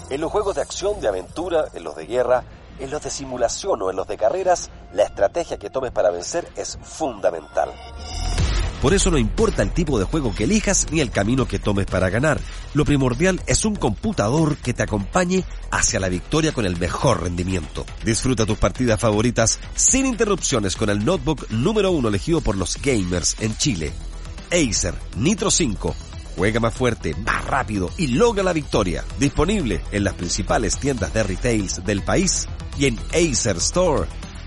En los juegos de acción, de aventura, en los de guerra, en los de simulación o en los de carreras, la estrategia que tomes para vencer es fundamental. Por eso no importa el tipo de juego que elijas ni el camino que tomes para ganar. Lo primordial es un computador que te acompañe hacia la victoria con el mejor rendimiento. Disfruta tus partidas favoritas sin interrupciones con el notebook número 1 elegido por los gamers en Chile. Acer Nitro 5. Juega más fuerte, más rápido y logra la victoria. Disponible en las principales tiendas de retails del país y en acerstore.cl.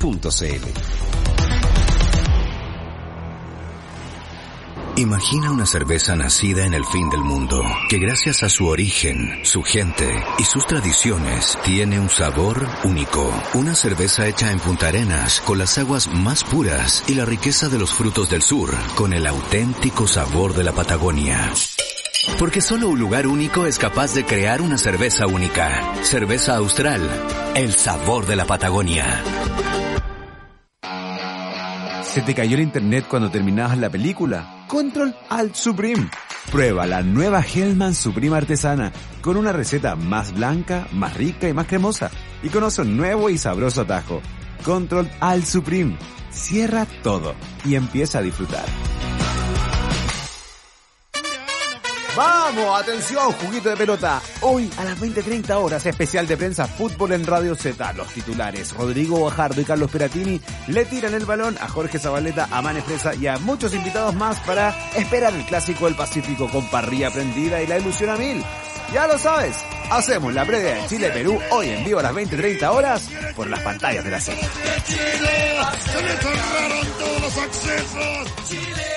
Imagina una cerveza nacida en el fin del mundo, que gracias a su origen, su gente y sus tradiciones, tiene un sabor único. Una cerveza hecha en Punta Arenas, con las aguas más puras y la riqueza de los frutos del sur, con el auténtico sabor de la Patagonia. Porque solo un lugar único es capaz de crear una cerveza única. Cerveza Austral, el sabor de la Patagonia. ¿Se te cayó el internet cuando terminabas la película? Control Alt Supreme. Prueba la nueva Hellmann's Supreme artesana con una receta más blanca, más rica y más cremosa. Y conoce un nuevo y sabroso atajo. Control Alt Supreme. Cierra todo y empieza a disfrutar. ¡Vamos! ¡Atención! Juguito de pelota. Hoy a las 20:30 horas, especial de prensa fútbol en Radio Z. Los titulares Rodrigo Guajardo y Carlos Peratini le tiran el balón a Jorge Zabaleta, a Mane Fresa y a muchos invitados más para esperar el clásico del Pacífico con parrilla prendida y la ilusión a mil. Ya lo sabes, hacemos la previa de Chile-Perú hoy en vivo a las 20:30 horas por las pantallas de la Z. ¡Se le cerraron todos los accesos!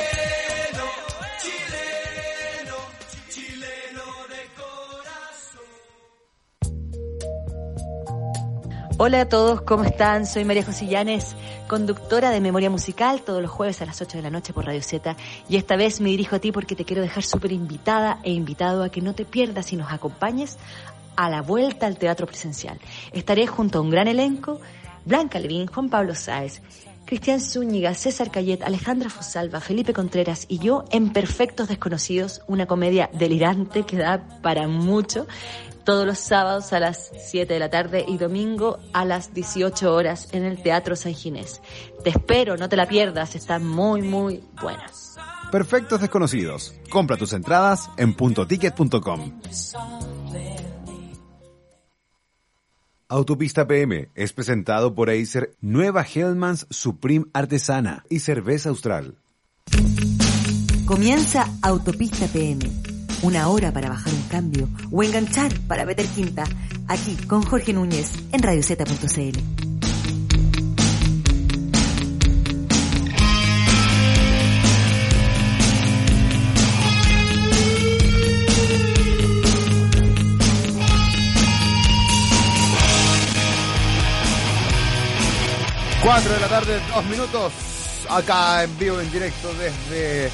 Hola a todos, ¿cómo están? Soy María José Llanes, conductora de Memoria Musical, todos los jueves a las 8 de la noche por Radio Z. Y esta vez me dirijo a ti porque te quiero dejar súper invitada e invitado a que no te pierdas y nos acompañes a la vuelta al teatro presencial. Estaré junto a un gran elenco: Blanca Levín, Juan Pablo Sáez, Cristian Zúñiga, César Cayet, Alejandra Fosalva, Felipe Contreras y yo en Perfectos Desconocidos, una comedia delirante que da para mucho, todos los sábados a las 7 de la tarde y domingo a las 18 horas en el Teatro San Ginés. Te espero, no te la pierdas, está muy, muy buena. Perfectos Desconocidos. Compra tus entradas en puntoticket.com. Autopista PM es presentado por Acer, nueva Hellmann's Supreme Artesana y Cerveza Austral. Comienza Autopista PM. Una hora para bajar un cambio o enganchar para meter quinta. Aquí con Jorge Núñez en radioz.cl. Cuatro de la tarde, 2 minutos, acá en vivo, en directo desde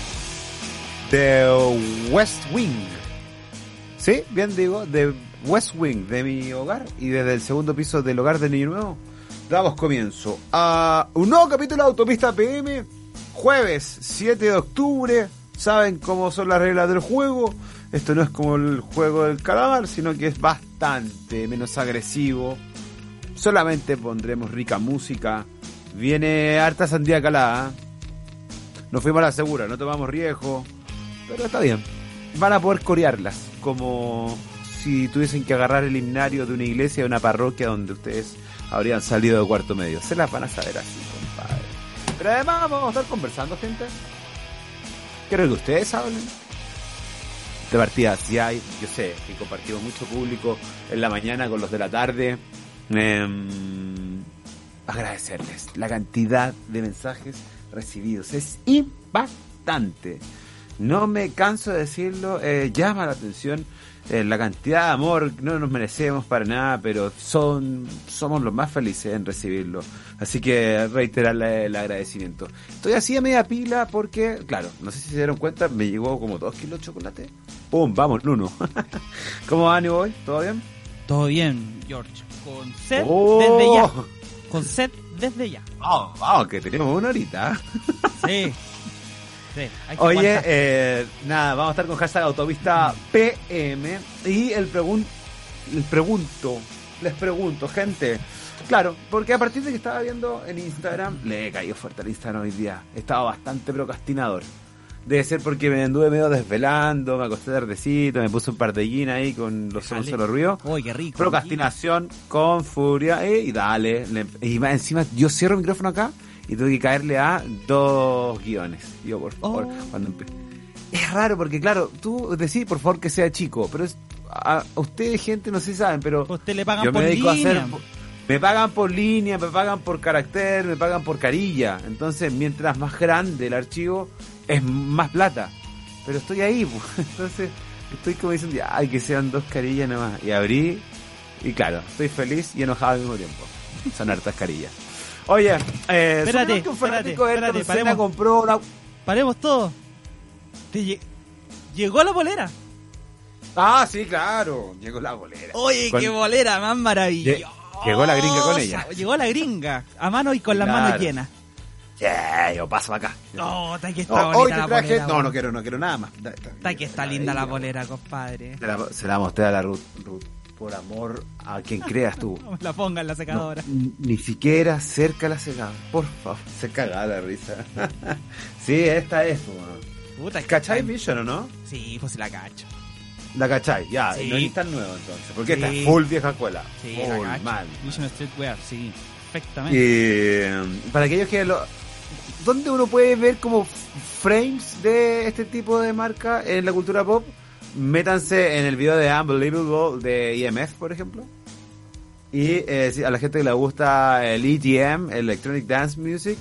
The West Wing. ¿Sí? Bien digo, de West Wing, de mi hogar, y desde el segundo piso del hogar de Niño Nuevo, damos comienzo a un nuevo capítulo de Autopista PM, jueves 7 de octubre. Saben cómo son las reglas del juego. Esto no es como el juego del calamar, sino que es bastante menos agresivo. Solamente pondremos rica música. Viene harta sandía calada. Nos fuimos a la segura, no tomamos riesgo. Pero está bien. Van a poder corearlas. Como si tuviesen que agarrar el himnario de una iglesia, de una parroquia donde ustedes habrían salido de cuarto medio. Se las van a saber así, compadre. Pero además vamos a estar conversando, gente. Quiero que ustedes hablen. De partidas si hay. Yo sé que compartimos mucho público en la mañana con los de la tarde. Agradecerles la cantidad de mensajes recibidos. Es impactante. No me canso de decirlo. Llama la atención la cantidad de amor. No nos merecemos para nada, pero somos los más felices en recibirlo. Así que reiterarle el agradecimiento. Estoy así a media pila porque, claro, no sé si se dieron cuenta, me llegó como 2 kilos de chocolate. ¡Pum! Vamos, Nuno. ¿Cómo van hoy? ¿Todo bien? Todo bien, George. Con sed desde ya. Con sed desde ya. Vamos, que tenemos una horita. Sí. Sí, oye, nada, vamos a estar con hashtag Autopista PM y les pregunto, gente. Claro, porque a partir de que estaba viendo en Instagram, le cayó fuerte al Instagram hoy día. Estaba bastante procrastinador. Debe ser porque me anduve medio desvelando, me acosté tardecito, me puse un par de gin ahí con los ojos solo ruido. Uy, qué rico. Procrastinación con furia, y dale. Y más encima, yo cierro el micrófono acá y tuve que caerle a 2 guiones. Yo, por favor, cuando es raro porque, claro, tú decís, por favor, que sea chico, pero a ustedes, gente, no sé si saben, pero usted le pagan yo por me dedico línea. a hacer... Me pagan por línea, me pagan por carácter, me pagan por carilla. Entonces, mientras más grande el archivo, es más plata. Pero estoy ahí, pues. Entonces, estoy como diciendo, ay, que sean 2 carillas nomás. Y abrí, y claro, estoy feliz y enojado al mismo tiempo. Son hartas carillas. Oye, espérate, un fanático de Ayrton Senna compró una... Paremos todo. Llegó la bolera. Ah, sí, claro. Llegó la bolera. Oye, qué bolera más maravillosa. Llegó la gringa con ella. Llegó la gringa, a mano y con las manos llenas. Yeah, yo paso acá. No, está que está bonita la traje... bolera. No quiero nada más. Está que está linda la bolera, compadre. Se la mostré a la Ruth, por amor a quien creas tú. La ponga en la secadora. No, ni siquiera cerca la secadora. Por favor, se cagaba la risa. Sí, esta es, Puta, ¿cachai Vision o no? Sí, pues la cacho. La cachai, ya, sí. No es tan nuevo entonces, porque esta es full vieja escuela. Sí, full, la cacho. mal. Vision Streetwear, sí, perfectamente. Para aquellos que ¿dónde uno puede ver como frames de este tipo de marca en la cultura pop? Métanse en el video de Unbelievable de EMF, por ejemplo. Y a la gente que le gusta el EDM, Electronic Dance Music,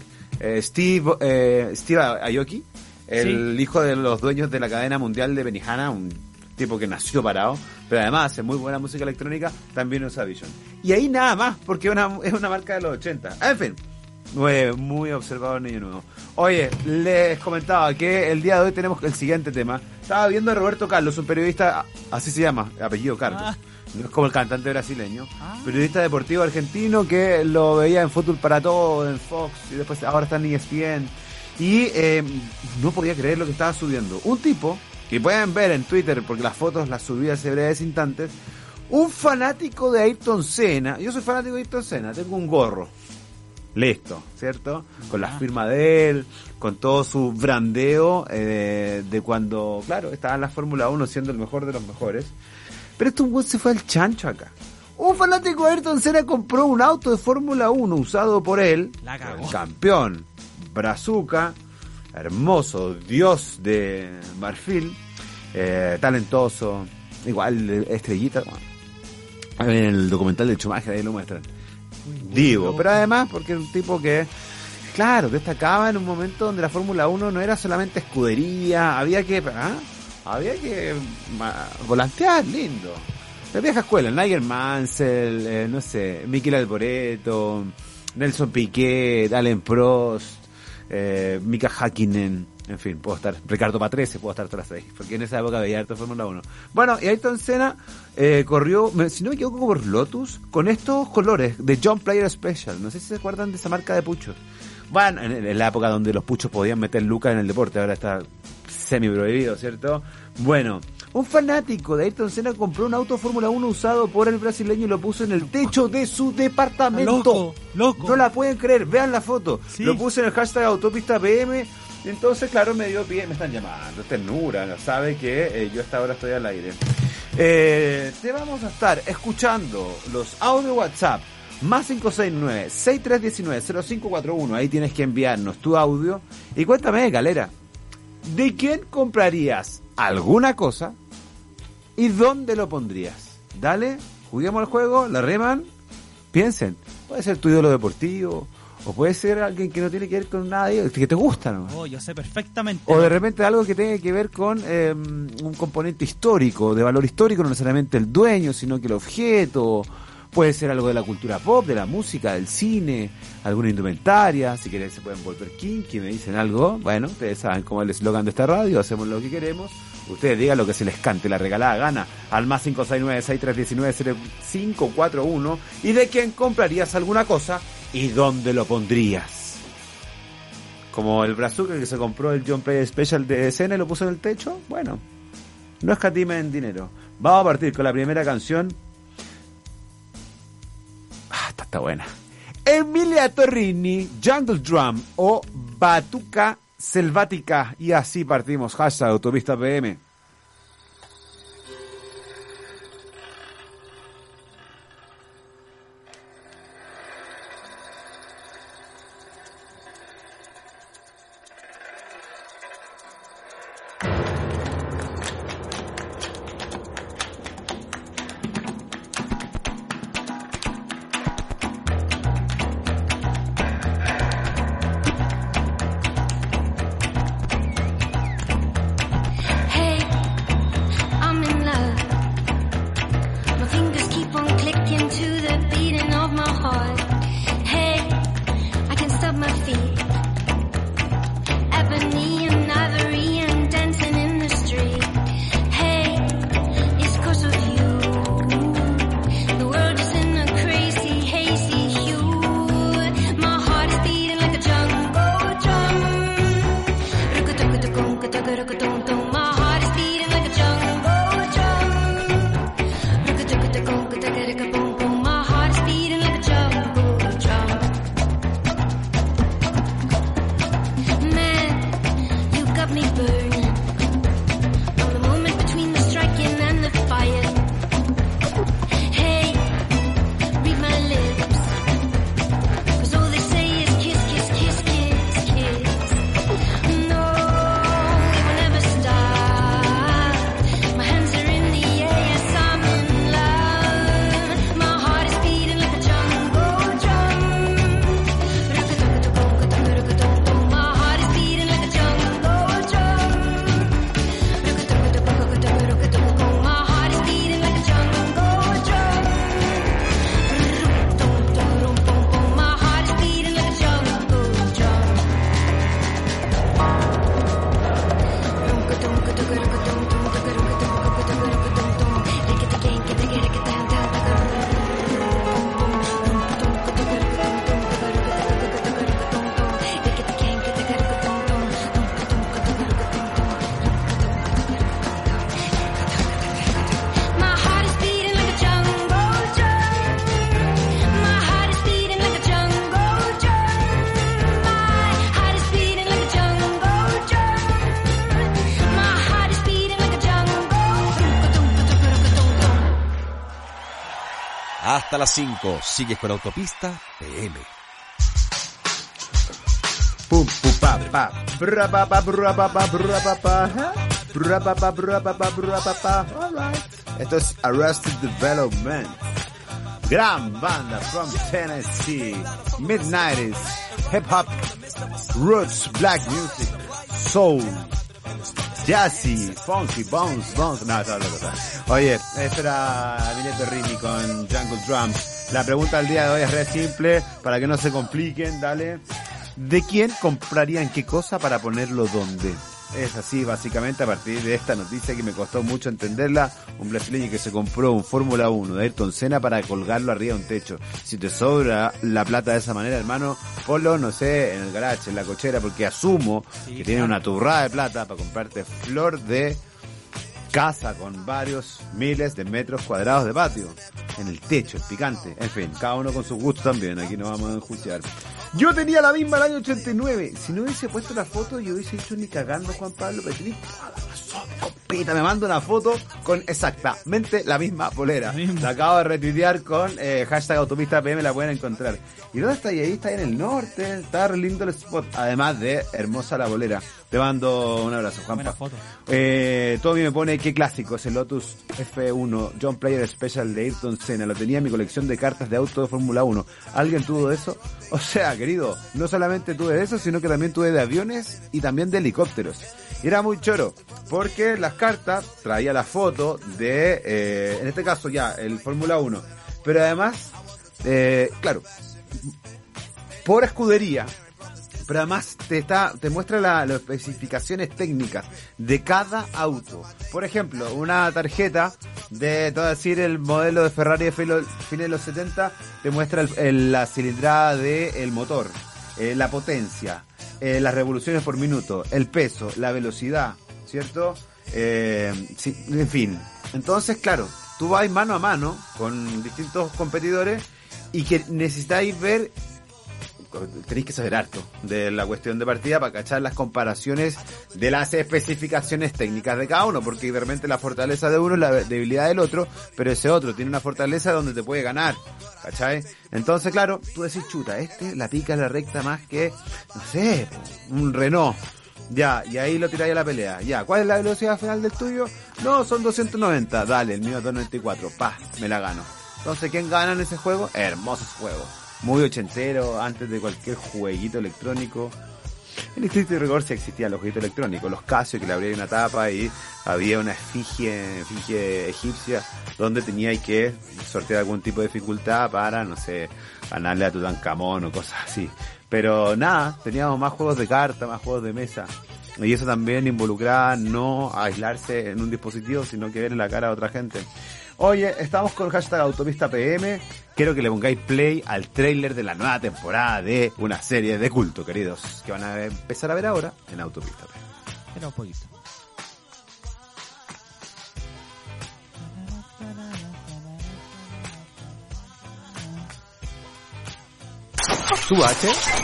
Steve Aoki, el hijo de los dueños de la cadena mundial de Benihana, un tipo que nació parado, pero además hace muy buena música electrónica, también usa Vision. Y ahí nada más, porque es una marca de los 80. En fin, muy observado el niño nuevo. Oye, les comentaba que el día de hoy tenemos el siguiente tema. Estaba viendo a Roberto Carlos, un periodista, así se llama, apellido Carlos. No es como el cantante brasileño. Periodista deportivo argentino que lo veía en Fútbol para Todo, en Fox, y después ahora está en ESPN. Y no podía creer lo que estaba subiendo. Un tipo, que pueden ver en Twitter, porque las fotos las subí hace breves instantes, un fanático de Ayrton Senna. Yo soy fanático de Ayrton Senna, tengo un gorro. Listo, ¿cierto? Con la firma de él, con todo su brandeo de cuando, claro, estaba en la Fórmula 1 siendo el mejor de los mejores. Pero esto se fue al chancho acá. Un fanático de Ayrton Senna compró un auto de Fórmula 1 usado por él, el campeón Brazuca, hermoso, dios de marfil, talentoso, igual estrellita. En el documental de Schumacher ahí lo muestran. Divo, pero además porque era un tipo que, claro, destacaba en un momento donde la Fórmula 1 no era solamente escudería, había que volantear, lindo. La vieja escuela, Nigel Mansell, no sé, Mikel Alboreto, Nelson Piquet, Alain Prost, Mika Häkkinen, en fin, puedo estar, Ricardo Patrese, puedo estar tras ahí, porque en esa época veía harto Fórmula 1. Bueno, y Ayrton Senna corrió, si no me equivoco, por Lotus, con estos colores de John Player Special. No sé si se acuerdan de esa marca de puchos. Bueno, en la época donde los puchos podían meter lucas en el deporte, ahora está semi prohibido, ¿cierto? Bueno, un fanático de Ayrton Senna compró un auto Fórmula 1 usado por el brasileño y lo puso en el techo de su departamento. Loco. No la pueden creer, vean la foto. Sí. Lo puse en el hashtag autopista PM. Entonces, claro, me dio pie, me están llamando, ternura, no sabe que yo hasta ahora estoy al aire. Te vamos a estar escuchando los audio WhatsApp, más 569-6319-0541, ahí tienes que enviarnos tu audio, y cuéntame, galera, ¿de quién comprarías alguna cosa y dónde lo pondrías? Dale, juguemos el juego, la reman, piensen, puede ser tu ídolo deportivo, o puede ser alguien que no tiene que ver con nada, que te gusta, ¿no? Oh, yo sé perfectamente. O de repente algo que tenga que ver con un componente histórico, de valor histórico, no necesariamente el dueño, sino que el objeto. Puede ser algo de la cultura pop, de la música, del cine, alguna indumentaria. Si quieren se pueden volver kinky, me dicen algo. Bueno, ustedes saben cómo es el eslogan de esta radio, hacemos lo que queremos. Ustedes digan lo que se les cante la regalada gana al más 569-6319-0541. ¿Y de quién comprarías alguna cosa y dónde lo pondrías? Como el Brazuca que se compró el John Player Special de escena y lo puso en el techo. Bueno, no escatimen en dinero. Vamos a partir con la primera canción está buena. Emilia Torrini, Jungle Drum o Batuca Selvática. Y así partimos. Hashtag Autopista PM. Hasta las 5, sigues con Autopista PM. Pum pum pa pa bra pa pa bra pa pa bra pa pa bra pa pa bra pa pa bra pa pa. Alright. Esto es Arrested Development. Gran banda from Tennessee. Mid-90s. Hip hop. Roots. Black music. Soul. Jazzy, funky, bounce. No, todo lo que pasa. Oye, esto era Emilia Torrini con Jungle Drums. La pregunta del día de hoy es re simple, para que no se compliquen, dale. ¿De quién comprarían qué cosa para ponerlo dónde? Es así, básicamente, a partir de esta noticia que me costó mucho entenderla. Un brasileño que se compró un Fórmula 1 de Ayrton Senna para colgarlo arriba de un techo. Si te sobra la plata de esa manera, hermano, ponlo, no sé, en el garage, en la cochera, porque asumo que tiene una turrada de plata para comprarte flor de casa con varios miles de metros cuadrados de patio. En el techo, es picante. En fin, cada uno con sus gustos también, aquí no vamos a enjuiciar. Yo tenía la misma el año 89. Si no hubiese puesto la foto, yo hubiese dicho ni cagando, Juan Pablo, pero tenés toda la razón, compita. Me mando una foto con exactamente la misma polera. La acabo de retuitear con hashtag Autopista PM, la pueden encontrar. ¿Y dónde está ahí? Ahí está en el norte, está re lindo el spot. Además de hermosa la bolera. Te mando un abrazo, Juanpa. Tommy me pone, qué clásico, es el Lotus F1 John Player Special de Ayrton Senna. Lo tenía en mi colección de cartas de auto de Fórmula 1. ¿Alguien tuvo de eso? O sea, querido, no solamente tuve de eso, sino que también tuve de aviones y también de helicópteros. Y era muy choro, porque las cartas traía la foto de, en este caso ya, el Fórmula 1. Pero además, claro, por escudería, pero además te muestra las especificaciones técnicas de cada auto. Por ejemplo, una tarjeta de, te voy a decir, el modelo de Ferrari de fines de los 70, te muestra la cilindrada del motor, la potencia, las revoluciones por minuto, el peso, la velocidad, ¿cierto? Sí, en fin. Entonces, claro, tú vas mano a mano con distintos competidores y que necesitáis ver, tenéis que saber harto de la cuestión de partida para cachar las comparaciones de las especificaciones técnicas de cada uno, porque de repente la fortaleza de uno es la debilidad del otro, pero ese otro tiene una fortaleza donde te puede ganar, ¿cachai? Entonces, claro, tú decís, chuta, la pica la recta más que, no sé, un Renault. Ya, y ahí lo tiráis a la pelea. Ya, ¿cuál es la velocidad final del tuyo? No, son 290. Dale, el mío es 294. Me la gano. Entonces, ¿quién gana en ese juego? Hermoso juego. Muy ochentero, antes de cualquier jueguito electrónico. En Street Record sí existían los jueguitos electrónicos, los Casio, que le abría una tapa y había una efigie egipcia donde teníais que sortear algún tipo de dificultad para, no sé, ganarle a Tutankamón o cosas así. Pero nada, teníamos más juegos de carta, más juegos de mesa. Y eso también involucraba no aislarse en un dispositivo, sino que ver en la cara a otra gente. Oye, estamos con el hashtag Autopista PM. Quiero que le pongáis play al tráiler de la nueva temporada de una serie de culto, queridos, que van a empezar a ver ahora en Autopista PM. Era un poquito. ¿Tu H?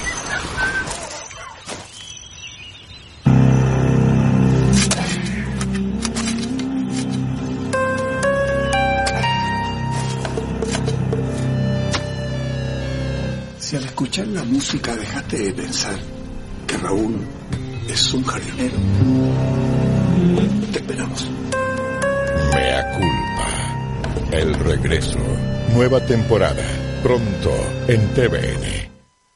Si al escuchar la música dejaste de pensar que Raúl es un jardinero, te esperamos. Mea culpa. El regreso. Nueva temporada. Pronto en TVN.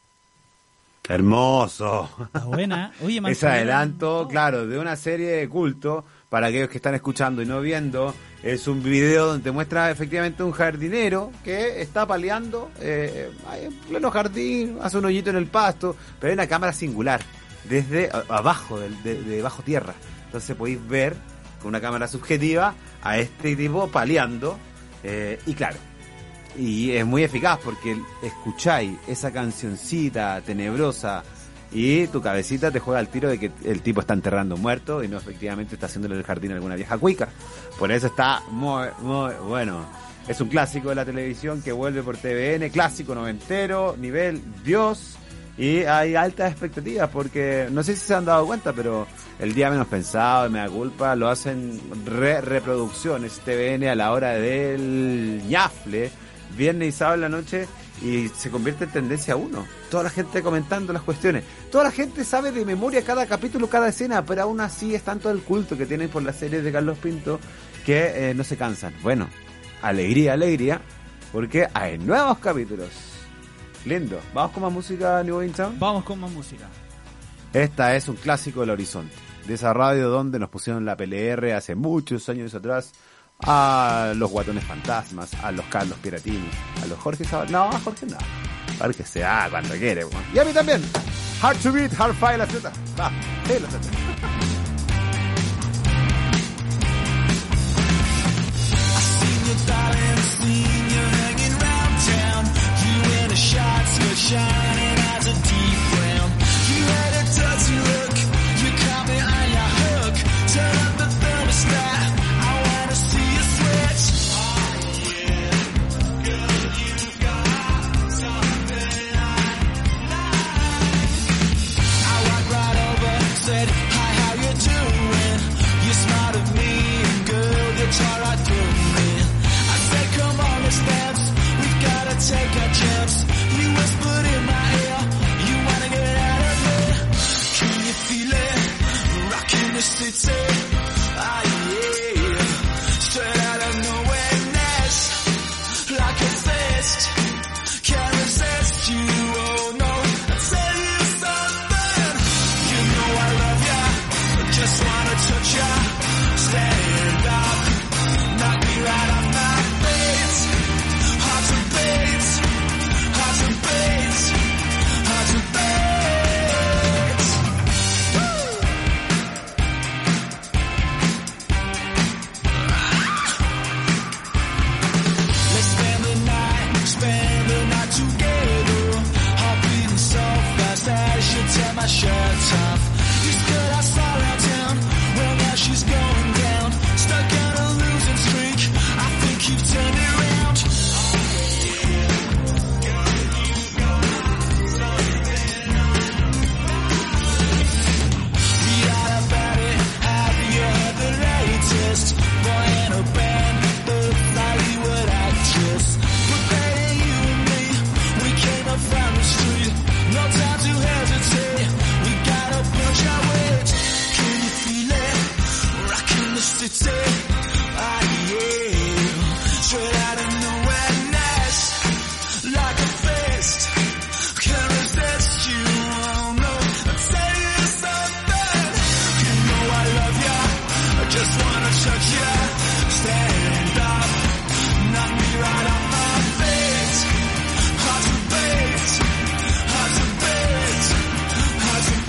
Hermoso. Está buena. Oye, ese adelanto, claro, de una serie de culto, para aquellos que están escuchando y no viendo, es un video donde te muestra efectivamente un jardinero que está paleando en pleno jardín, hace un hoyito en el pasto, pero hay una cámara singular, desde abajo, de bajo tierra. Entonces podéis ver con una cámara subjetiva a este tipo paleando, y claro, y es muy eficaz porque escucháis esa cancioncita tenebrosa y tu cabecita te juega al tiro de que el tipo está enterrando un muerto y no efectivamente está haciéndole el jardín a alguna vieja cuica. Por eso está muy, muy bueno. Es un clásico de la televisión que vuelve por TVN, clásico noventero, nivel Dios, y hay altas expectativas porque no sé si se han dado cuenta, pero el día menos pensado y me da culpa lo hacen reproducciones TVN a la hora del ñafle, viernes y sábado en la noche, y se convierte en tendencia 1. Toda la gente comentando las cuestiones. Toda la gente sabe de memoria cada capítulo, cada escena, pero aún así es tanto el culto que tienen por la serie de Carlos Pinto que no se cansan. Bueno, alegría, alegría, porque hay nuevos capítulos. Lindo. ¿Vamos con más música, New In Town? Vamos con más música. Esta es un clásico del Horizonte, de esa radio donde nos pusieron la PLR hace muchos años atrás, a los Guatones Fantasmas, a los Carlos Piratini, a los Jorge Sabal. No, a Jorge no. Para que sea cuando quiere. Bueno. Y a mí también. Hard to beat, hard fight, la Z. Va, sí, la Z. Take a chance. You whispered in my ear. You wanna get out of here? Can you feel it? Rocking the city. Ah yeah. Straight out of nowhereness. Like a fist. Can't resist you. Oh no. I'll tell you something. You know I love ya. I just wanna touch ya. Stand up. first boy in a band, the Hollywood actress. But then you and me, we came up from the street. No time to hesitate, we gotta push our weight. Can you feel it? Rockin' the city. Ah yeah, straight out of nowhereness, like a fist. Can't resist you, oh no. I'll tell you something. You know I love ya, I just wanna touch ya. Stand up, knock me right off my feet. Hard to beat, hard to beat, hard to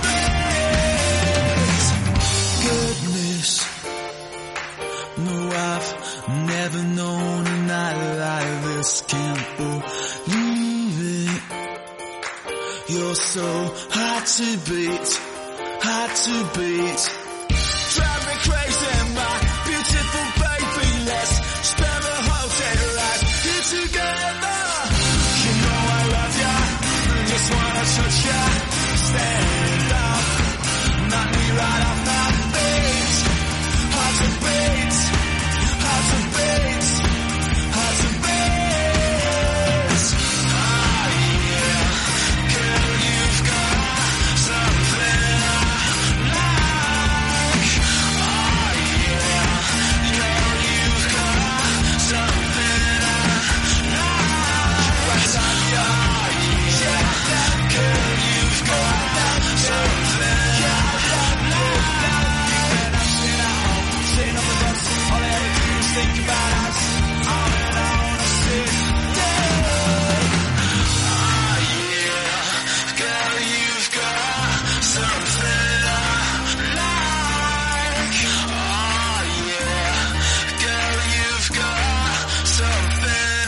beat. Goodness, no, I've never known a night like this. Can't believe it. You're so hard to beat, hard to beat. Drive me crazy, my beautiful baby. Let's spend the whole day right here together. You know I love ya, I just wanna touch ya. Stand up, knock me right off my feet. Hard to beat, hard to beat, hard to beat. Ah yeah, girl, you've got something I like. Ah yeah, girl, you've got something I like. Right on ya, yeah, girl, you've got something I like. Sitting up with us, all I ever do is think about us. On and on, I sit down. Ah yeah, girl, you've got something I like. Ah yeah, girl, you've got something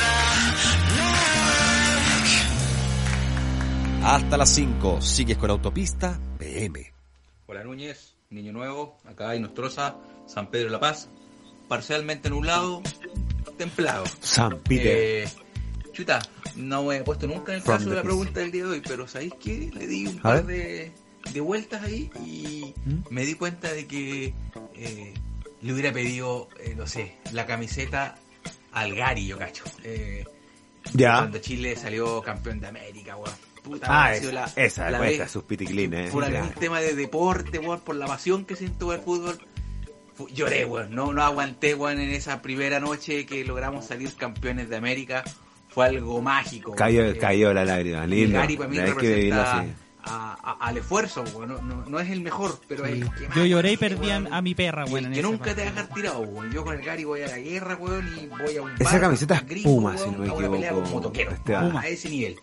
I like. Hasta las 5, sigues con Autopista PM. Hola Núñez, Niño Nuevo, acá en Nostroza, San Pedro de la Paz, parcialmente nublado, templado. San Peter. Chuta, no me he puesto nunca en el From caso de the la east. pregunta del día de hoy, pero ¿sabéis qué? Le di un A par ver. de vueltas ahí y me di cuenta de que le hubiera pedido, no sé, la camiseta al Gary, yo cacho. Ya. Cuando Chile salió campeón de América, weón. Puta, Ah, ha sido esa la cuesta, vez- sus piticlines. por algún tema de deporte, weón, por la pasión que siento por el fútbol. Lloré, weón, no aguanté, weón, en esa primera noche que logramos salir campeones de América. Fue algo mágico. Cayó la lágrima, Y lindo. Gary para mí Hay que vivirlo representa así. al esfuerzo, weón. No es el mejor, pero es el que más Yo lloré y exige, perdí weón. a mi perra, Y weón. el en que ese nunca te va a partido. dejar tirado, weón. Yo con el Gary voy a la guerra, weón, y voy a un Esa bar, camiseta es gringo, Puma, weón, si no me a una pelea equivoco, con motoquero. Esteban. Puma, a ese nivel.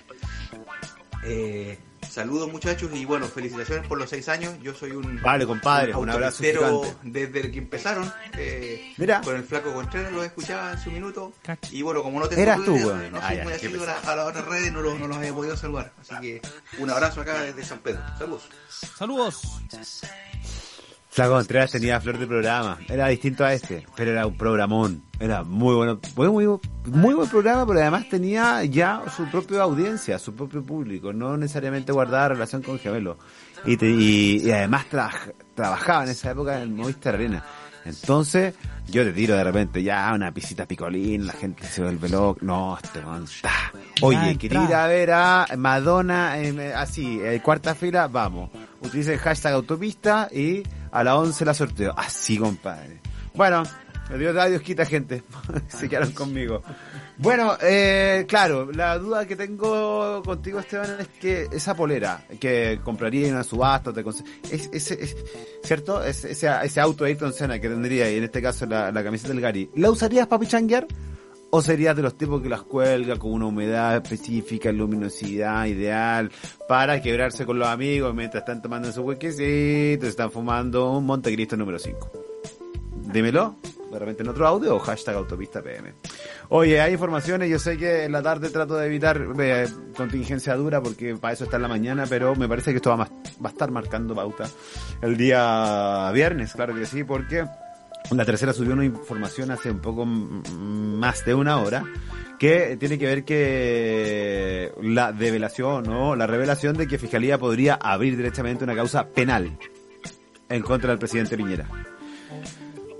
Saludos muchachos y bueno, felicitaciones por los 6 años. Yo soy un Vale, compadre, un abrazo autopistero gigante. desde que empezaron. Mira. Con el flaco Contreras los escuchaba en su minuto. Cacho. Y bueno, como no te Eras saludo, tú, weón. no Ah, soy ya, muy qué asiduo pesado. a las otras redes, no los había podido saludar. Así que un abrazo acá desde San Pedro. Saludos. Saludos. Flaco Contreras tenía flor de programa. Era distinto a este, pero era un programón. Era muy bueno. Muy buen programa, pero además tenía ya su propia audiencia, su propio público. No necesariamente guardaba relación con Gemelo. Y además trabajaba en esa época en Movistar Arena. Entonces, yo te tiro de repente ya una pisita picolín, la gente se vuelve loca. No, este monta. Oye, quería ir a ver a Madonna, así, cuarta fila, vamos. Utilice el hashtag autopista y a las 11 la sorteo. Así, compadre. Bueno, Dios quita gente. Se quedaron conmigo. Bueno, claro, la duda que tengo contigo, Esteban, es que esa polera que compraría en una subasta, ¿cierto? Ese auto de Ayrton Senna que tendría, y en este caso la camiseta del Gary, ¿la usarías para pichanguear? ¿O serías de los tipos que las cuelga con una humedad específica, luminosidad ideal, para quebrarse con los amigos mientras están tomando su huequecito, están fumando un Montecristo número 5? Dímelo, de repente en otro audio o hashtag autopista PM. Oye, hay informaciones, yo sé que en la tarde trato de evitar contingencia dura porque para eso está en la mañana, pero me parece que esto va a estar marcando pauta el día viernes, claro que sí, porque la tercera subió una información hace un poco más de una hora que tiene que ver que la develación o la revelación de que Fiscalía podría abrir directamente una causa penal en contra del presidente Piñera.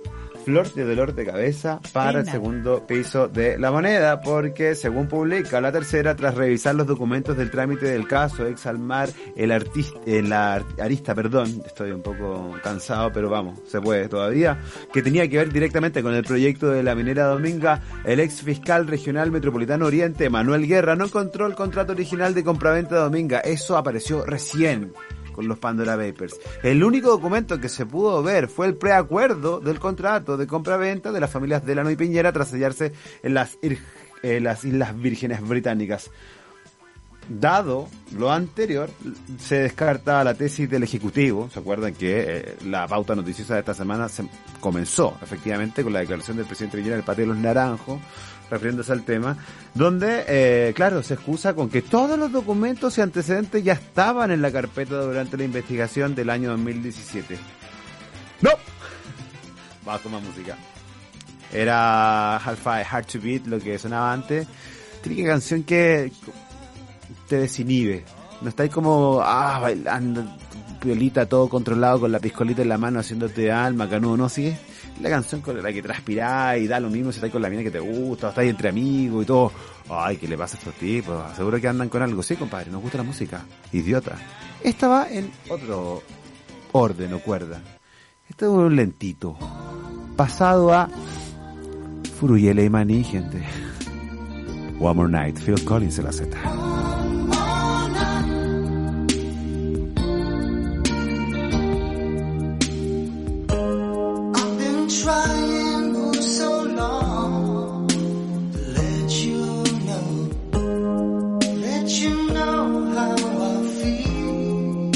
flor de dolor de cabeza para el segundo piso de La Moneda, porque según publica La Tercera, tras revisar los documentos del trámite del caso, exalmar arista, estoy un poco cansado, pero vamos, se puede todavía, que tenía que ver directamente con el proyecto de la minera Dominga, el ex fiscal regional metropolitano Oriente, Manuel Guerra, no encontró el contrato original de compraventa de Dominga. Eso apareció recién con los Pandora Papers. El único documento que se pudo ver fue el preacuerdo del contrato de compraventa de las familias Delano y Piñera tras sellarse en las Islas Vírgenes Británicas. Dado lo anterior, se descarta la tesis del Ejecutivo. ¿Se acuerdan que la pauta noticiosa de esta semana se comenzó efectivamente con la declaración del presidente Piñera en el Patio de los Naranjos, refiriéndose al tema, donde, claro, se excusa con que todos los documentos y antecedentes ya estaban en la carpeta durante la investigación del año 2017. ¡No! Vamos con más música. Era Half-Five Hard to Beat, lo que sonaba antes. Típica canción que te desinhibe. No estáis como, bailando, piolita, todo controlado, con la piscolita en la mano, haciéndote alma, canudo, ¿no? ¿Sí? La canción con la que transpirás y da lo mismo si estás con la mina que te gusta, o estás entre amigos y todo. Ay, ¿qué le pasa a estos tipos? Seguro que andan con algo. Sí, compadre, nos gusta la música. Idiota. Esta va en otro orden o cuerda. Este es un lentito. Pasado a Furuyele y Maní, gente. One More Night, Phil Collins en la Z. Trying for so long to let you know how I feel.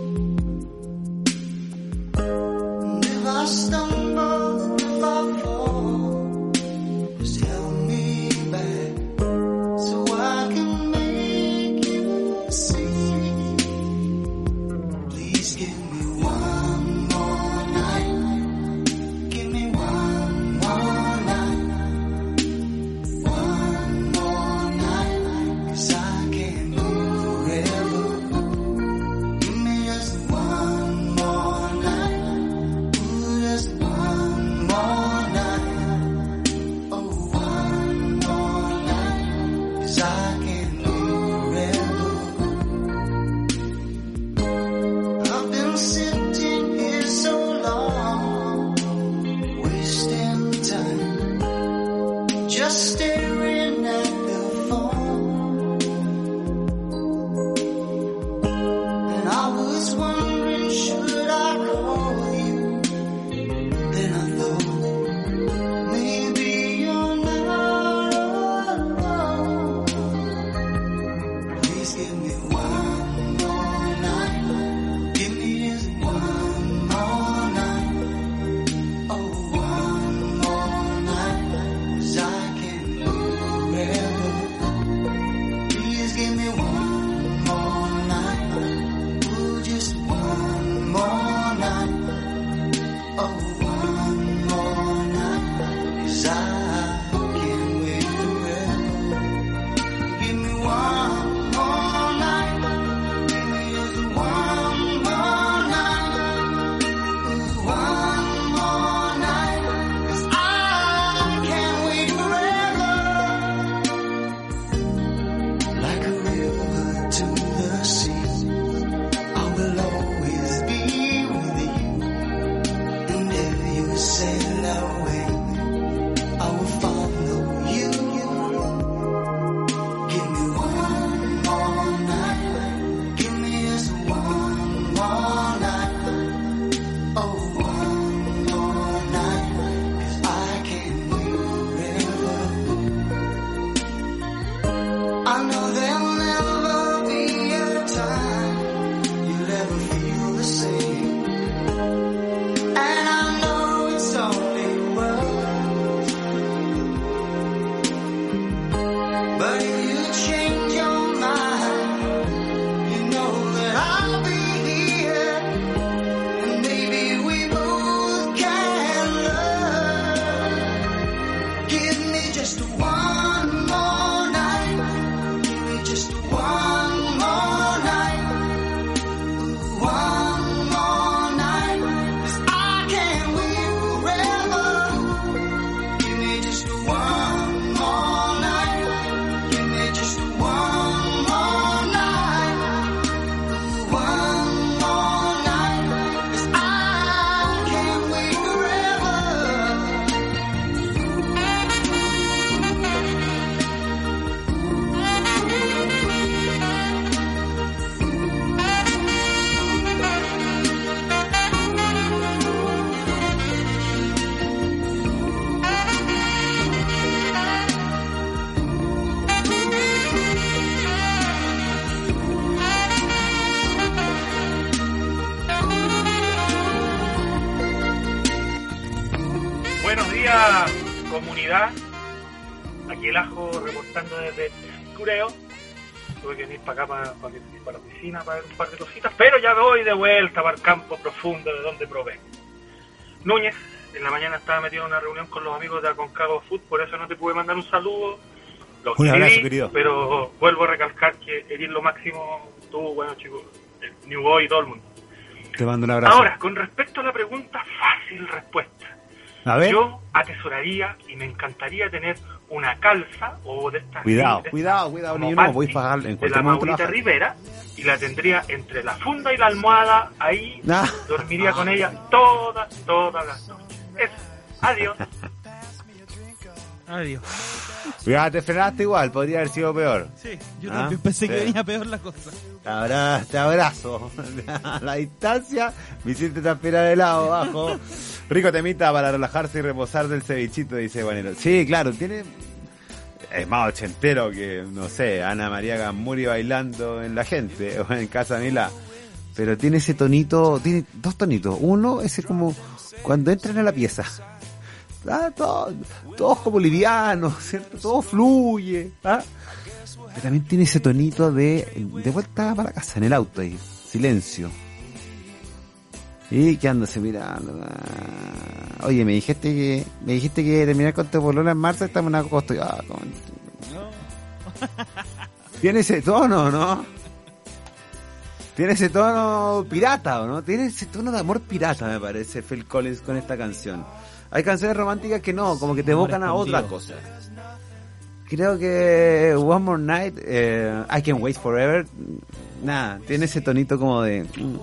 And if I stumble, if I fall, just help me back so I can make you see. Please give me one more night. Give me one more night, 'cause I can't live forever. Give me just one more night, ooh, just one more night, oh, one more night, 'cause I can't live forever. I've been sitting here so long, wasting time, just staring at the phone. And I was wondering, should I call you? Then I thought, maybe you're not alone. Please give me one more night. Give me just one more night. Oh, one more night, 'cause I can't live comunidad. Aquí el ajo reportando desde Cureo. Tuve que venir para acá, para la oficina, para ver un par de cositas, pero ya voy de vuelta para el campo profundo de donde provengo. Núñez, en la mañana estaba metido en una reunión con los amigos de Aconcagua Food, por eso no te pude mandar un saludo. Un abrazo, querido. Pero vuelvo a recalcar que eres lo máximo, tú, bueno, chicos, el New Boy y todo el mundo. Te mando un abrazo. Ahora, con respecto a la pregunta, fácil respuesta. A ver. Yo atesoraría y me encantaría tener una calza o de estas... Cuidado, como niño, no, panty voy a pagar en de la cualquier momento. Maurita Rivera, y la tendría entre la funda y la almohada, ahí dormiría con ella todas las noches. Eso. Adiós. Adiós. Ya te frenaste igual, podría haber sido peor. Sí, yo también pensé que venía peor la cosa. Te abrazo. A la distancia me hiciste transpirar de lado abajo. Rico temita para relajarse y reposar del cevichito, dice Guanero. Sí, claro, es más ochentero que, no sé, Ana María Gamuri bailando en La Gente o en Casa Milá. Pero tiene ese tonito, tiene dos tonitos. Uno es como cuando entran a la pieza. Todos como livianos, ¿cierto? Todo fluye. Pero también tiene ese tonito de vuelta para la casa, en el auto ahí. Silencio. Y quedándose mirando. Oye, me dijiste que terminar con tu polola en marzo, estamos en agosto. Tiene ese tono, ¿no? Tiene ese tono pirata, ¿o no? Tiene ese tono de amor pirata, me parece, Phil Collins con esta canción. Hay canciones románticas que no, como que te evocan a otra cosa. Creo que One More Night, I Can't Wait Forever, nada, tiene ese tonito como de...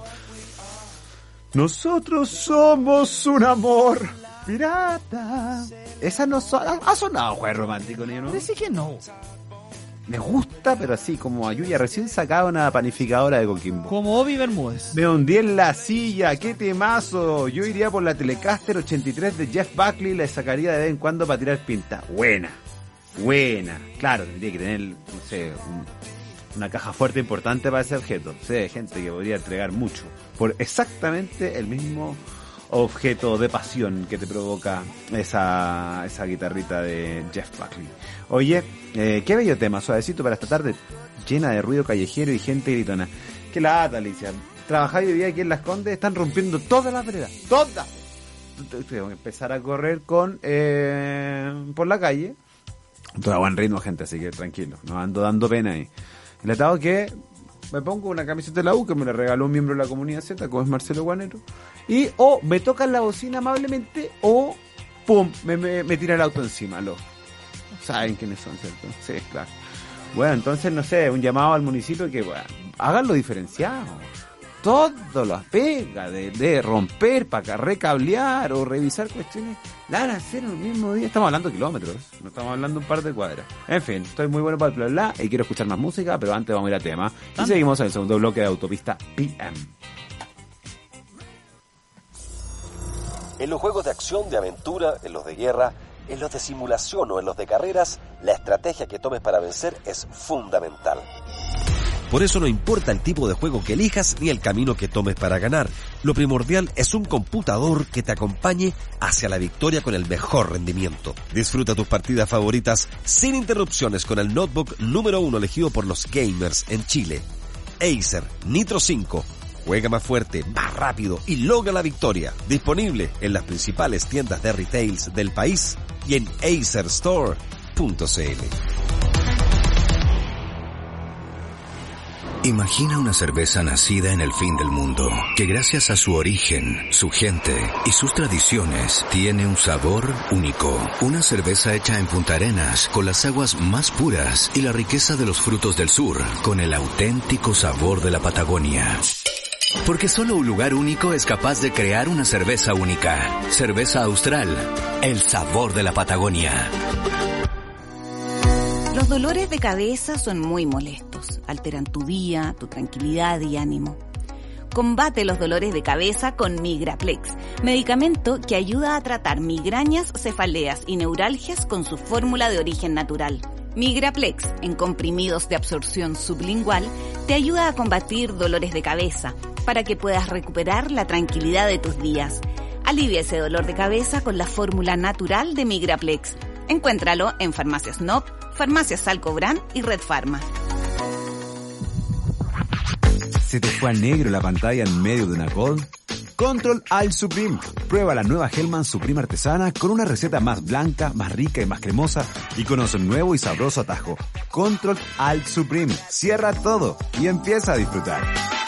Nosotros somos un amor pirata. Esa no ha sonado juego romántico, ¿no? Dice que no. Me gusta, pero así, como a Yuya recién sacaba una panificadora de Coquimbo. Como Obi Bermúdez. Me hundí en la silla, qué temazo. Yo iría por la Telecaster 83 de Jeff Buckley, la sacaría de vez en cuando para tirar pinta. Buena. Claro, tendría que tener, no sé, una caja fuerte importante para ese objeto. Sé de gente que podría entregar mucho por exactamente el mismo objeto de pasión que te provoca esa guitarrita de Jeff Buckley. Oye, qué bello tema, suavecito para esta tarde llena de ruido callejero y gente gritona. Qué lata, Alicia. Trabajar y vivir aquí en Las Condes, están rompiendo todas las veredas, todas. Tengo que empezar a correr por la calle. Todo a buen ritmo, gente, así que tranquilo, no ando dando pena ahí. El atado que me pongo una camiseta de la U que me la regaló un miembro de la comunidad Z, como es Marcelo Guanero, y o me tocan la bocina amablemente o pum, me tira el auto encima. Saben quiénes son, ¿cierto? Sí, claro. Bueno, entonces, no sé, un llamado al municipio que, bueno, háganlo diferenciado. Todas las pegas de romper para recablear o revisar cuestiones, la van a hacer en el mismo día. Estamos hablando de kilómetros, no estamos hablando de un par de cuadras. En fin, estoy muy bueno para el bla bla y quiero escuchar más música, pero antes vamos a ir a tema. Y seguimos en el segundo bloque de Autopista PM. En los juegos de acción, de aventura, en los de guerra, en los de simulación o en los de carreras, la estrategia que tomes para vencer es fundamental. Por eso no importa el tipo de juego que elijas ni el camino que tomes para ganar. Lo primordial es un computador que te acompañe hacia la victoria con el mejor rendimiento. Disfruta tus partidas favoritas sin interrupciones con el notebook número 1 elegido por los gamers en Chile. Acer Nitro 5. Juega más fuerte, más rápido y logra la victoria. Disponible en las principales tiendas de retails del país y en acerstore.cl. Imagina una cerveza nacida en el fin del mundo, que gracias a su origen, su gente y sus tradiciones, tiene un sabor único. Una cerveza hecha en Punta Arenas, con las aguas más puras y la riqueza de los frutos del sur, con el auténtico sabor de la Patagonia. Porque solo un lugar único es capaz de crear una cerveza única. Cerveza Austral, el sabor de la Patagonia. Los dolores de cabeza son muy molestos, alteran tu día, tu tranquilidad y ánimo. Combate los dolores de cabeza con Migraplex, medicamento que ayuda a tratar migrañas, cefaleas y neuralgias con su fórmula de origen natural. Migraplex, en comprimidos de absorción sublingual, te ayuda a combatir dolores de cabeza para que puedas recuperar la tranquilidad de tus días. Alivia ese dolor de cabeza con la fórmula natural de Migraplex. Encuéntralo en Farmacias Nop, Farmacias Salcobran y Red Pharma. ¿Se te fue a negro la pantalla en medio de una call? Control Alt Supreme. Prueba la nueva Hellman Supreme artesana con una receta más blanca, más rica y más cremosa y conoce un nuevo y sabroso atajo. Control Alt Supreme. Cierra todo y empieza a disfrutar.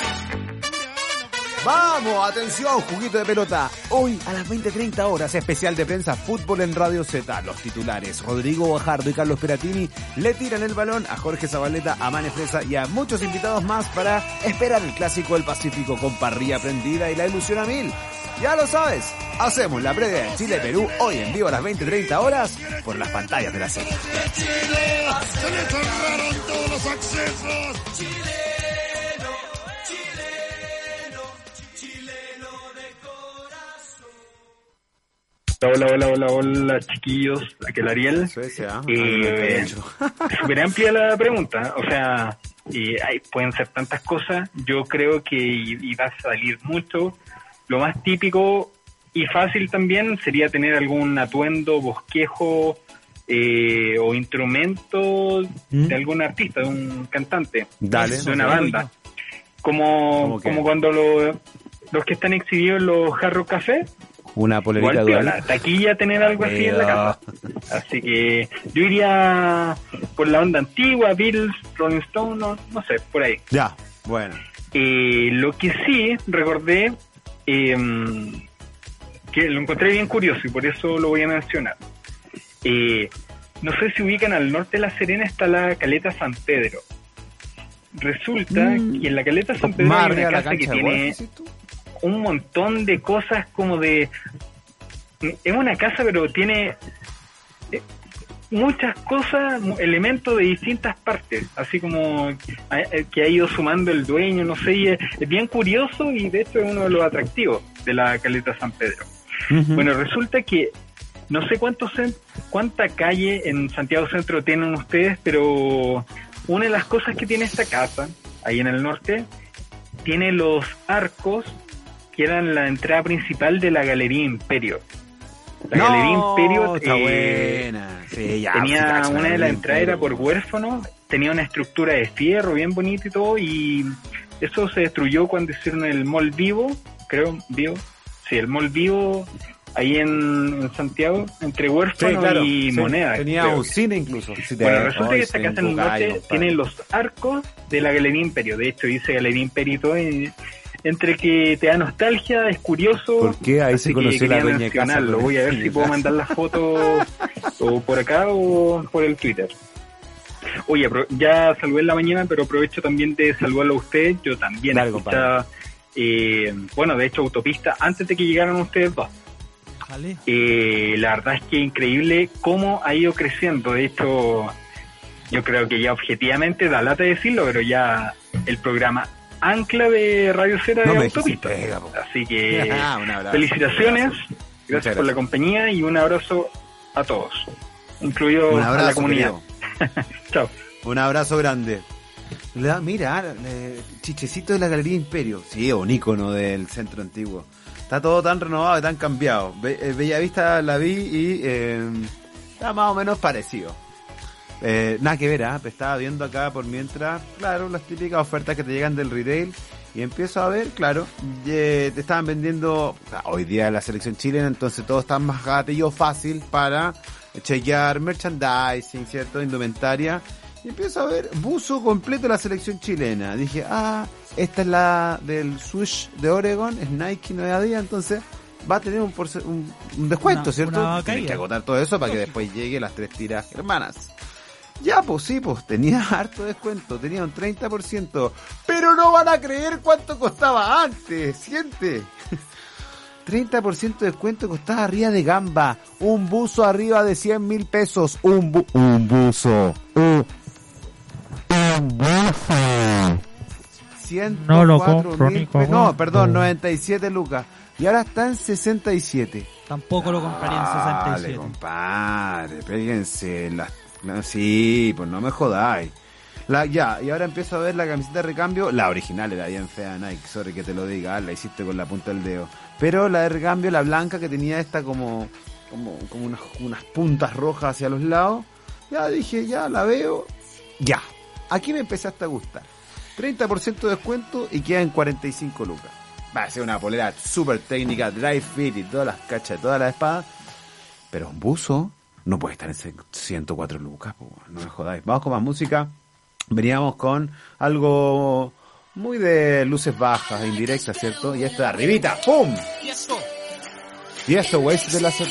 ¡Vamos! ¡Atención! Juguito de pelota. Hoy a las 20:30 horas, especial de prensa fútbol en Radio Z. Los titulares Rodrigo Guajardo y Carlos Peratini le tiran el balón a Jorge Zabaleta, a Mane Fresa y a muchos invitados más para esperar el Clásico del Pacífico con parrilla prendida y la ilusión a mil. Ya lo sabes, hacemos la previa de Chile-Perú hoy en vivo a las 20:30 horas por las pantallas de la Z. Se le cerraron todos los accesos. Hola, chiquillos, aquel Ariel. Súper amplia la pregunta, o sea, pueden ser tantas cosas. Yo creo que iba a salir mucho. Lo más típico y fácil también sería tener algún atuendo, bosquejo o instrumento de algún artista, de un cantante, de una banda. Como cuando los que están exhibidos en los Hard Rock Café. Una polerita dual. La taquilla tener algo así en la casa. Así que yo iría por la onda antigua, Beatles, Rolling Stone, no sé, por ahí. Ya, bueno. Lo que sí recordé, que lo encontré bien curioso y por eso lo voy a mencionar. No sé si ubican al norte de La Serena está la Caleta San Pedro. Resulta que en la Caleta San Pedro hay una casa que tiene un montón de cosas como de... Es una casa pero tiene muchas cosas, elementos de distintas partes, así como que ha ido sumando el dueño, no sé, y es bien curioso y de hecho es uno de los atractivos de la Caleta San Pedro. Bueno, resulta que no sé cuánta calle en Santiago Centro tienen ustedes, pero una de las cosas que tiene esta casa, ahí en el norte, tiene los arcos que eran la entrada principal de la Galería Imperio. La Galería Imperio está buena. Sí, ya, tenía una de las entradas era por huérfano, tenía una estructura de fierro bien bonita y todo, y eso se destruyó cuando hicieron el Mall Vivo, creo, el Mall Vivo ahí en Santiago, entre huérfano y moneda. Tenía un cine incluso. Bueno, resulta que esta casa en el norte tiene los arcos de la Galería Imperio. De hecho, dice Galería Imperio y todo, entre que te da nostalgia, es curioso. ¿Por qué? Ahí se conoció la dueña de casa. Voy a ver si puedo mandar las fotos o por acá o por el Twitter. Oye, ya saludé en la mañana, pero aprovecho también de saludarlo a usted. Yo también escuchaba, bueno, de hecho, Autopista, antes de que llegaran ustedes dos. La verdad es que increíble cómo ha ido creciendo. De hecho, yo creo que ya objetivamente da lata decirlo, pero ya el programa ancla de Radio Z de Autopista. Así que felicitaciones, gracias por la compañía y un abrazo a todos, incluido a la comunidad. Chao. Un abrazo grande. Mira, chichecito de la Galería Imperio. Sí, un ícono del centro antiguo. Está todo tan renovado y tan cambiado. Bellavista la vi y está más o menos parecido. Nada que ver, estaba viendo acá por mientras, claro, las típicas ofertas que te llegan del retail y empiezo a ver, claro, te estaban vendiendo hoy día la selección chilena, entonces todo está más gatillo fácil para chequear merchandising, cierto, indumentaria, y empiezo a ver buzo completo de la selección chilena. Dije, esta es la del Swoosh de Oregon, es Nike, no es Adidas, entonces va a tener un descuento, ¿cierto? Tienes que agotar todo eso para que después llegue las 3 tiras hermanas. Ya, pues sí, pues tenía harto descuento, tenía un 30%, pero no van a creer cuánto costaba antes, siente. 30% de descuento, costaba arriba de gamba, un buzo arriba de 100,000 pesos, un buzo. 97 lucas, y ahora está en 67. Tampoco lo compraría en 67. Compadre, péguense las... Sí, pues no me jodáis. Y ahora empiezo a ver la camiseta de recambio. La original era bien fea, Nike, sorry que te lo diga, la hiciste con la punta del dedo. Pero la de recambio, la blanca, que tenía esta como unas puntas rojas hacia los lados. Ya dije, ya la veo. Ya. Aquí me empezaste a gustar. 30% de descuento y queda en 45 lucas. Va a ser una polera super técnica, dry fit y todas las cachas, todas las espadas. Pero un buzo no puede estar en 104 lucas, no me jodáis. Vamos con más música. Veníamos con algo muy de luces bajas, indirectas, ¿cierto? Y esto de arribita, ¡pum! Y esto, Waze de la Z.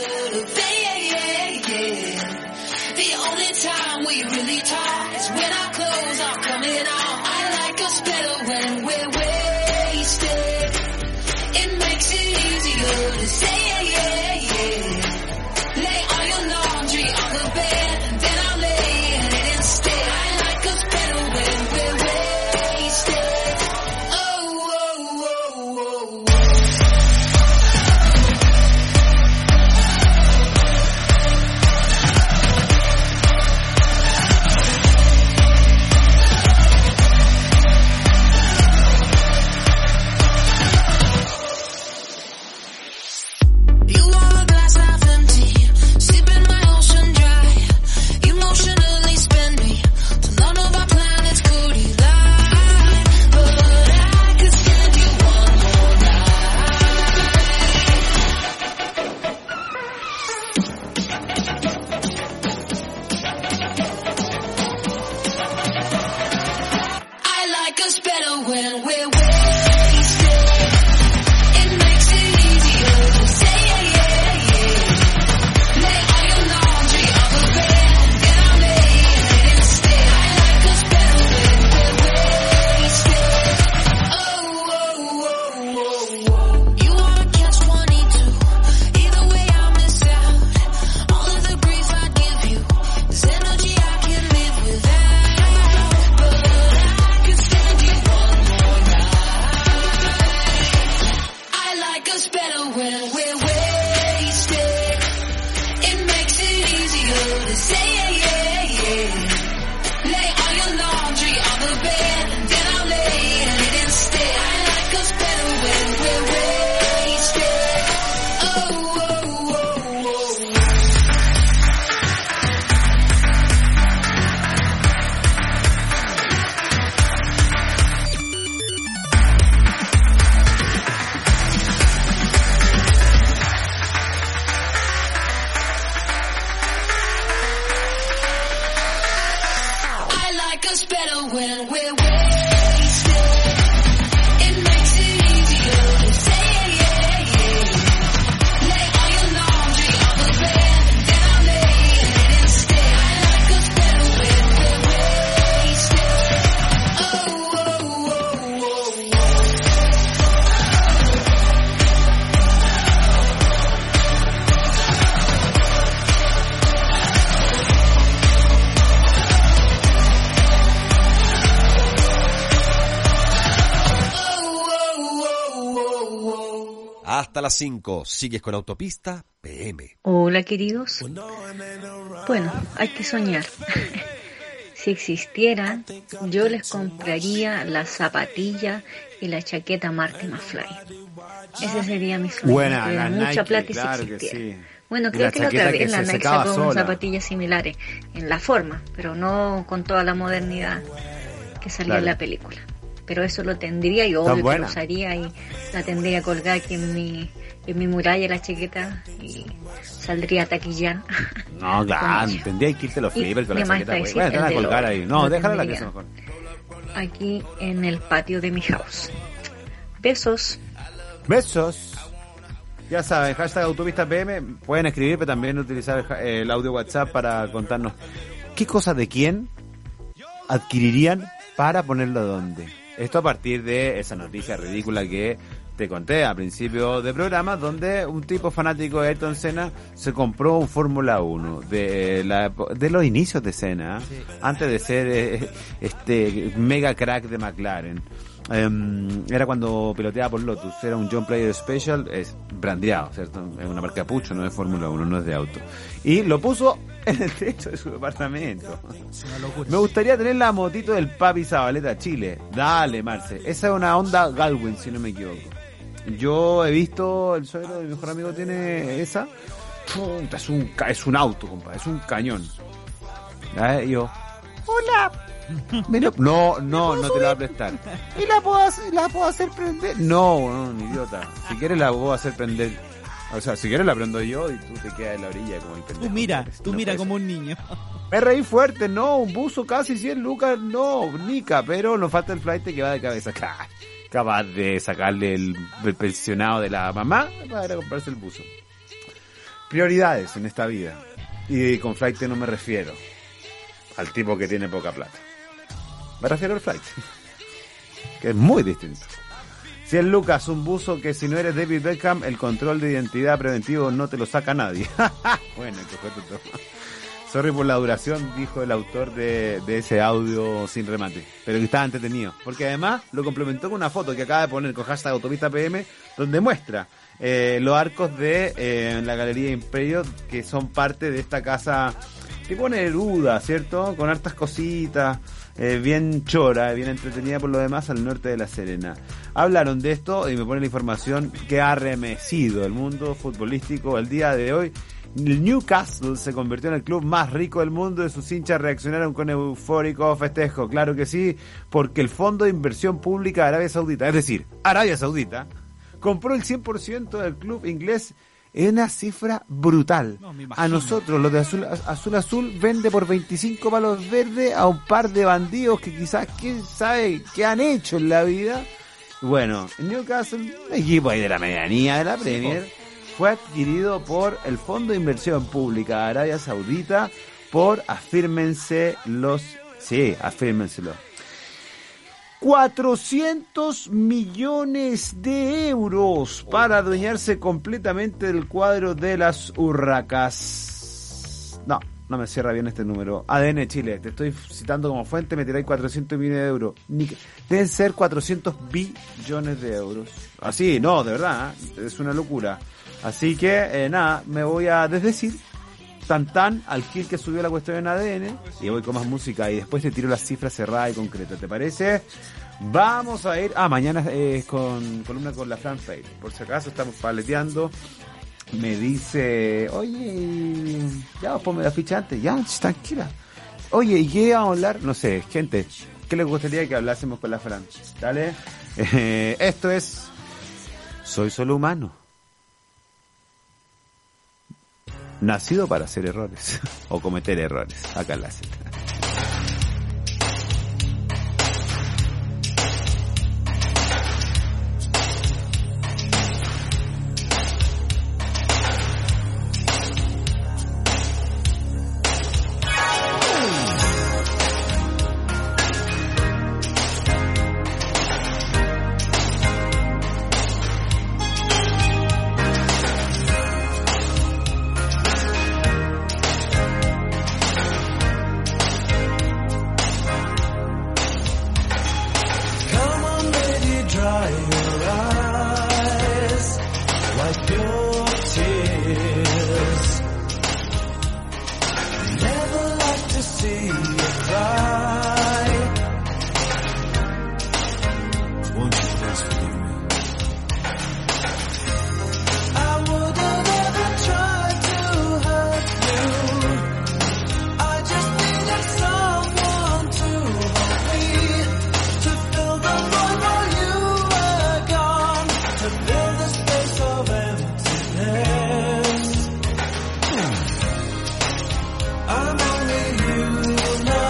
Hasta las 5, sigues con Autopista PM. Hola, queridos. Bueno, hay que soñar. Si existieran, yo les compraría la zapatilla y la chaqueta marca McFly. Ese sería mi sueño. Buena, la mucha Nike, plata y claro si que existiera. sí. Bueno, Y creo la que la otra chaqueta vez que la se Nike secaba sacó sola. zapatillas similares en la forma, pero no con toda la modernidad que salía en la película. Pero eso lo tendría y obvio que lo usaría y la tendría colgada aquí en mi muralla la chaqueta y saldría a taquillar. No, claro, tendría que irte los flippers con la chaqueta, güey. Bueno, te van a colgar ahí. No, déjala la que se mejor. Aquí en el patio de mi house. Besos. Besos. Ya saben, hashtag Autopista PM. Pueden escribir, pero también utilizar el audio WhatsApp para contarnos qué cosas de quién adquirirían para ponerlo dónde. Esto a partir de esa noticia ridícula que te conté a principio de programa, donde un tipo fanático de Ayrton Senna se compró un Fórmula 1 de los inicios de Senna, sí, antes de ser este mega crack de McLaren. Era cuando piloteaba por Lotus, era un John Player Special, es brandeado, ¿cierto? Es una marca Pucho, no es Fórmula 1, no es de auto. Y lo puso en el techo de su departamento. Me gustaría tener la motito del Papi Zabaleta Chile. Dale, Marce. Esa es una Honda Galwin, si no me equivoco. Yo he visto, el suegro de mi mejor amigo tiene esa. Es un auto, compadre. Es un cañón. Y yo, hola. No te la voy a prestar. ¿Y la puedo hacer prender? No, idiota. Si quieres la puedo hacer prender. O sea, si quieres la prendo yo y tú te quedas en la orilla como el pendejo. Tú mira como un niño. Me reí fuerte, no, un buzo casi 100 lucas, no, nica, pero nos falta el flight que va de cabeza. Claro, capaz de sacarle el pensionado de la mamá para comprarse el buzo. Prioridades en esta vida. Y con flight no me refiero al tipo que tiene poca plata. Me refiero al flight, que es muy distinto. 100 lucas, un buzo que si no eres David Beckham, el control de identidad preventivo no te lo saca nadie. Bueno, que fue tu toma. Sorry por la duración, dijo el autor de ese audio sin remate, pero que estaba entretenido, porque además lo complementó con una foto que acaba de poner con hashtag Autopista PM, donde muestra los arcos de la Galería Imperio, que son parte de esta casa tipo Neruda, ¿cierto? Con hartas cositas, bien chora, bien entretenida por lo demás, al norte de La Serena. Hablaron de esto y me pone la información que ha remecido el mundo futbolístico el día de hoy. El Newcastle se convirtió en el club más rico del mundo y sus hinchas reaccionaron con eufórico festejo. Claro que sí, porque el Fondo de Inversión Pública de Arabia Saudita, es decir, Arabia Saudita, compró el 100% del club inglés en una cifra brutal. A nosotros, los de Azul vende por 25 palos verdes a un par de bandidos que quizás, quién sabe qué han hecho en la vida. Bueno, Newcastle, un equipo ahí de la medianía de la Premier, fue adquirido por el Fondo de Inversión Pública de Arabia Saudita por, afírmenselo, 400 millones de euros para adueñarse completamente del cuadro de las Urracas. No me cierra bien este número. ADN Chile, te estoy citando como fuente, me tiráis 400 millones de euros. Deben ser 400 billones de euros. Así, no, de verdad, es una locura. Así que, nada, me voy a desdecir tan al kill que subió la cuestión en ADN y voy con más música y después te tiro las cifras cerradas y concretas, ¿te parece? Vamos a ir, mañana es con columna con la Fran Fade, por si acaso estamos paleteando. Me dice, oye, ya ponme la ficha antes, ya, tranquila. Oye, ¿y qué vamos a hablar? No sé, gente, ¿qué les gustaría que hablásemos con la Fran? Dale, esto es Soy Solo Humano. Nacido para hacer errores o cometer errores. Acá en la Z. I'm only human.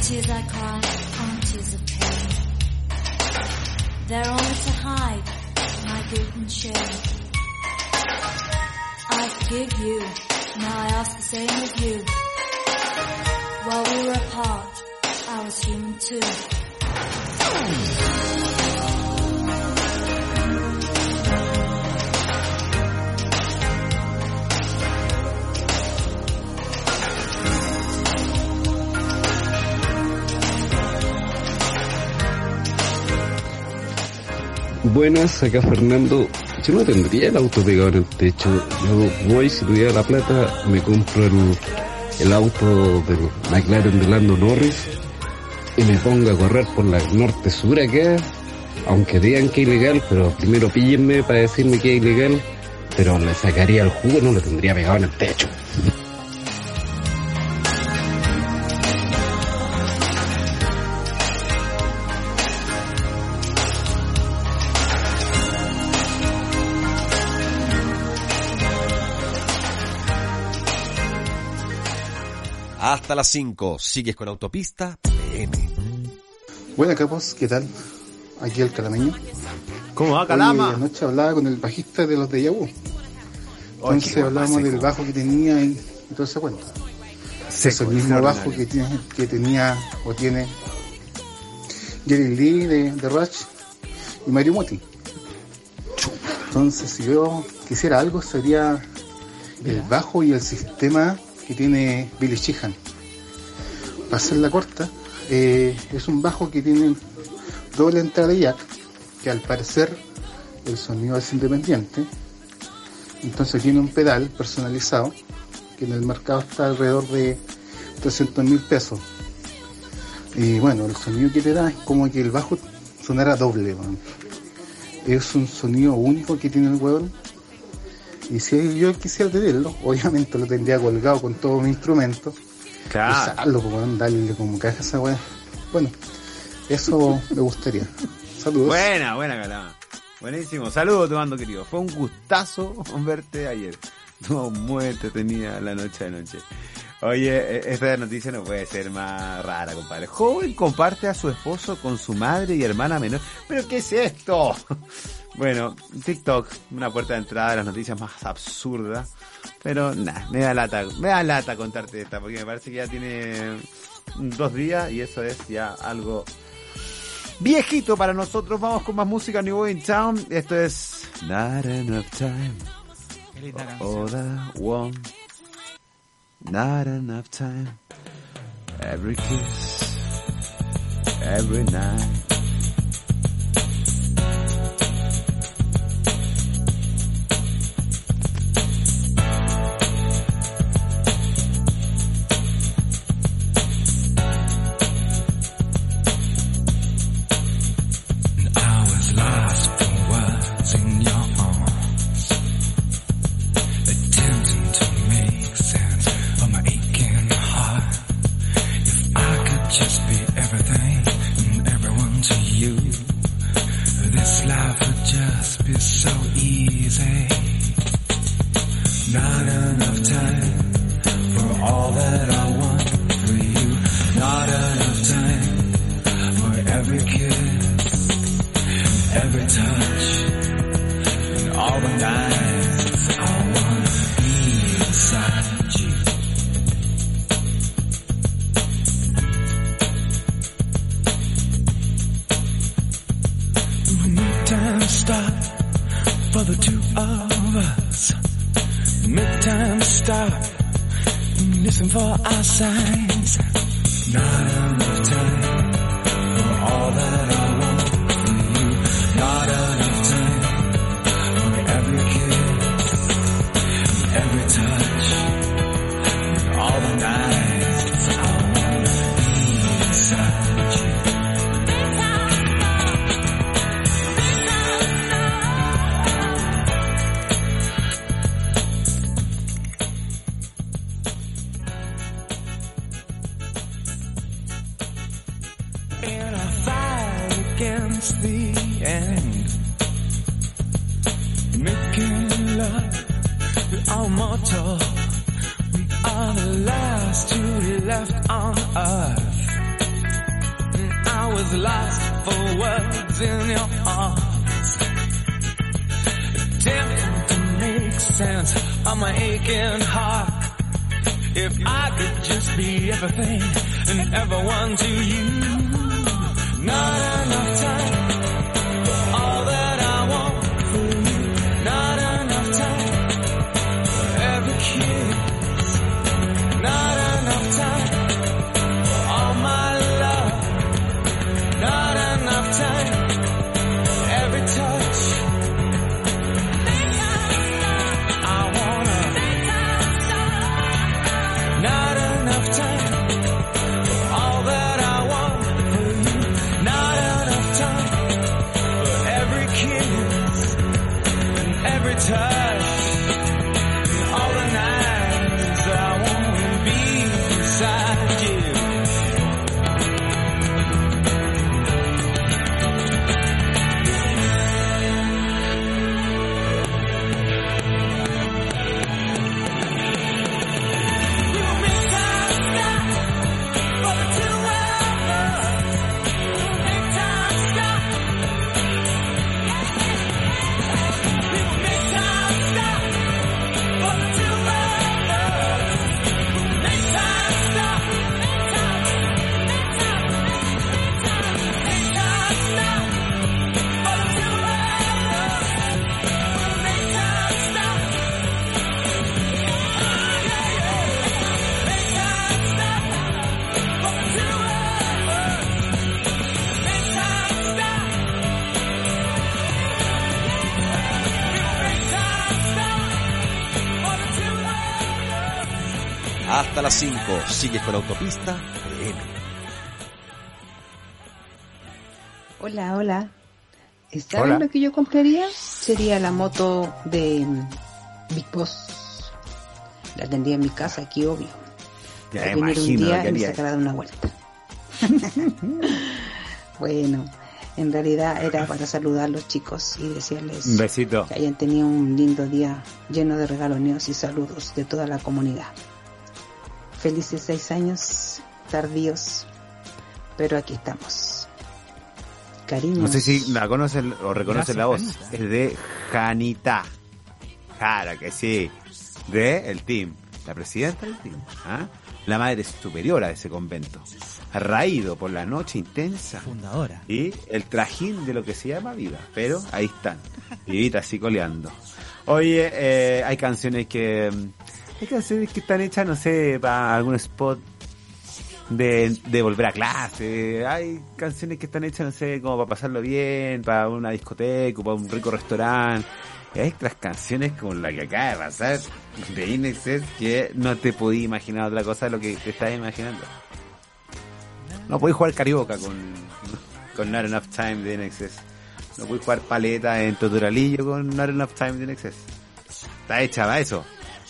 tears I cry aren't tears of pain. They're only to hide my guilt and shame. I forgive you, now I ask the same of you. While we were apart, I was human too. Buenas, acá Fernando. Yo no tendría el auto pegado en el techo. Yo voy, si tuviera la plata, me compro el auto del McLaren de Lando Norris y me pongo a correr por la norte-sur acá, aunque digan que es ilegal, pero primero píllenme para decirme que es ilegal, pero le sacaría el jugo, no lo tendría pegado en el techo. Hasta las 5, sigues con Autopista PM. Buena, capos, ¿qué tal? Aquí el Calameño. ¿Cómo va, Calama? Hoy, anoche hablaba con el bajista de los de Yahoo. Entonces hablábamos del bajo que tenía y todo ese cuento. Es el mismo bajo que tenía o tiene Jerry Lee de Rush y Mario Muti. Entonces, si yo quisiera algo, sería el bajo y el sistema que tiene Billy Sheehan. Para hacerla corta, es un bajo que tiene doble entrada de jack, que al parecer el sonido es independiente. Entonces tiene un pedal personalizado que en el mercado está alrededor de 300.000 pesos. Y bueno, el sonido que te da es como que el bajo sonara doble, man. Es un sonido único que tiene el huevón. Y si yo quisiera tenerlo, obviamente lo tendría colgado con todos mis instrumentos. Claro. Usarlo, weón, darle como caja a esa weá. Bueno, eso me gustaría. Saludos. Buena, Calama. Buenísimo. Saludos, te mando, querido. Fue un gustazo verte ayer. No, muy entretenida la noche de noche. Oye, esta noticia no puede ser más rara, compadre. Joven comparte a su esposo con su madre y hermana menor. ¿Pero qué es esto? Bueno, TikTok, una puerta de entrada de las noticias más absurdas. Pero nada, me da lata contarte esta, porque me parece que ya tiene 2 días y eso es ya algo viejito para nosotros. Vamos con más música, New Boy in Town. Esto es Not Enough Time. All I want. Not enough time. Every kiss, every night. was lost for words in your arms. Attempting to make sense of my aching heart. If I could just be everything and everyone to you. Not enough time for all that I want for you. Not enough time for every kiss. Not enough time for all my love. Not enough time for every touch. I wanna. Not enough time for all that I want for you. Not enough time for every kiss and every touch. And all the nights I wanna be beside you. Hasta las 5, sigues con Autopista PM. Hola, hola. ¿Saben lo que yo compraría? Sería la moto de Big Boss. La tendría en mi casa aquí, obvio. Ya Para venir un imagino día lo que y me haría. sacará de una vuelta. Bueno, en realidad era para saludar a los chicos y decirles Un besito. que hayan tenido un lindo día lleno de regaloneos y saludos de toda la comunidad. Felices 6 años tardíos, pero aquí estamos. Cariños. No sé si la conocen o reconocen Gracias, la voz. Janita. Es de Janita. Claro que sí. De el team. La presidenta del team. ¿Ah? La madre superiora de ese convento. Raído por la noche intensa. Fundadora. Y el trajín de lo que se llama vida. Pero ahí están. Vivita así coleando. Oye, hay canciones que... Hay canciones que están hechas, no sé, para algún spot de volver a clase. Hay canciones que están hechas, no sé, como para pasarlo bien, para una discoteca, para un rico restaurante. Y hay otras canciones como la que acaba de pasar de Inexcess que no te podías imaginar otra cosa de lo que te estás imaginando. No podéis jugar carioca con Not Enough Time de Inexcess. No podéis jugar paleta en Totoralillo con Not Enough Time de Inexcess. Está hecha para eso.